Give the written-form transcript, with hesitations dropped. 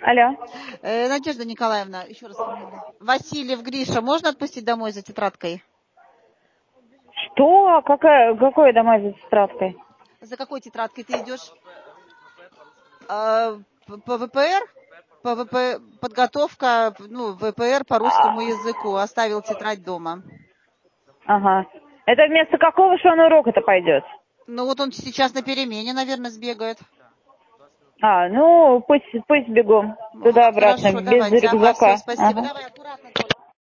Алло. Надежда Николаевна, еще раз фамилия. Васильев Гриша, можно отпустить домой за тетрадкой? Что? Какой домой за тетрадкой? За какой тетрадкой ты идешь? По ВПР? Подготовка, ВПР по русскому языку. Оставил тетрадь дома. Ага. Это вместо какого же он урока-то пойдет? Ну вот он сейчас на перемене, наверное, сбегает. Ну, пусть бегом. Туда-обратно, Хорошо, без давайте. Ага, все, рюкзака. спасибо. Ага. Давай аккуратно.